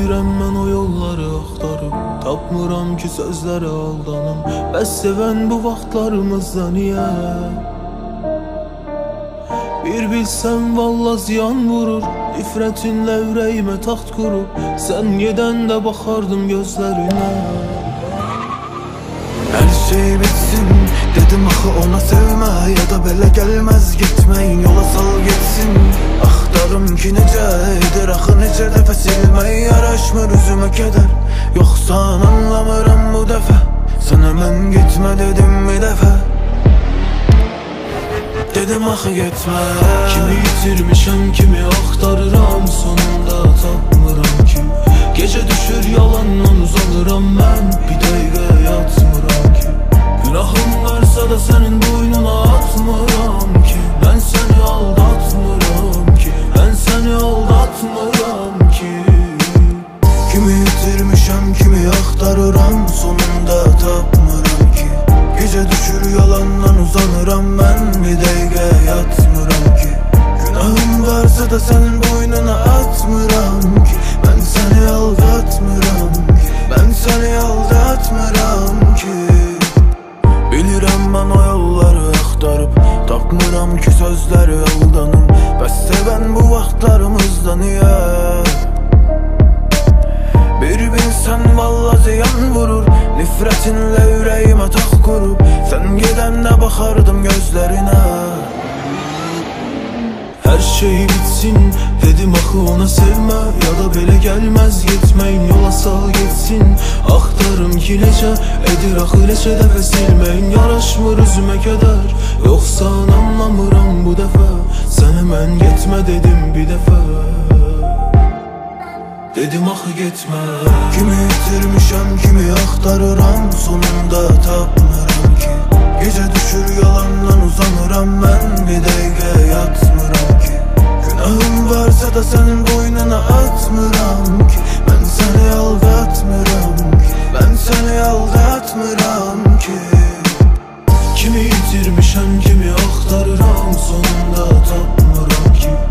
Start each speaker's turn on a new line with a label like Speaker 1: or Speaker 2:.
Speaker 1: Bilirəm mən o yolları axtarıb, tapmıram ki sözlərə aldanım. Bəs sevən bu vaxtlarımızda niyə? Bir bilsəm valla ziyan vurur, nifrətinlə ürəyimə taxt qurub. Sən gedəndə baxardım gözlərinə.
Speaker 2: Her şey bitsin dedim axı ona, sevmə ya da belə gəlməz getməyin, yola sal getsin. Axtarım ki necə edir axı, necə dəfə silmək yaraşmır üzümə kədər. Yoxsan anlamıram bu dəfə, sənə mən getmə dedim bir dəfə. Dedim axı getmə.
Speaker 1: Kimi itirmişəm, kimi axtarıram, sonunda tapmıram ki. Gecə düşür yalandan uzanıram mən, bir dəqiqə yatmıram ki. Günahım varsa da sənin boynuna atmıram ki. Mən səni aldatmıram ki, mən səni aldatmıram ki.
Speaker 2: Kimi itirmişəm, kimi axtarıram, sonunda tapmıram ki. Gecə düşür yalandan uzanıram mən, bir dəqiqə yatmıram ki. Günahım varsa da sənin boynuna atmıram ki. Mən səni aldatmıram ki, mən səni aldatmıram ki. Bilirəm mən o yolları axtarıb, tapmıram ki sözləri aldanım. Bəs sevən bu vaxtlarımızda niyə? Bir bilsən valla ziyan vurur, nifrətinlə ürəyimə taxt qurub. Sən gedəndə baxardım gözlərinə.
Speaker 1: Her şey bitsin dedim axı ona, sevmə ya da belə gəlməz getməyin, yola sal getsin. Axtarım ki necə edir axı, neçə dəfə silməyin yaraşmır üzümə kədər. Yoxsan anlamıram bu dəfə, sənə mən getmə dedim bir dəfə. Dedim axı getmə.
Speaker 2: Kimi itirmişəm, kimi axtarıram, sonunda tapmıram ki. Gecə düşür yalandan uzanıram mən, bir dəqiqə yatmıram ki. Günahım varsa da sənin boynuna atmıram ki. Mən səni aldatmıram ki, mən səni aldatmıram ki.
Speaker 1: Kimi itirmişəm, kimi axtarıram, sonunda tapmıram ki.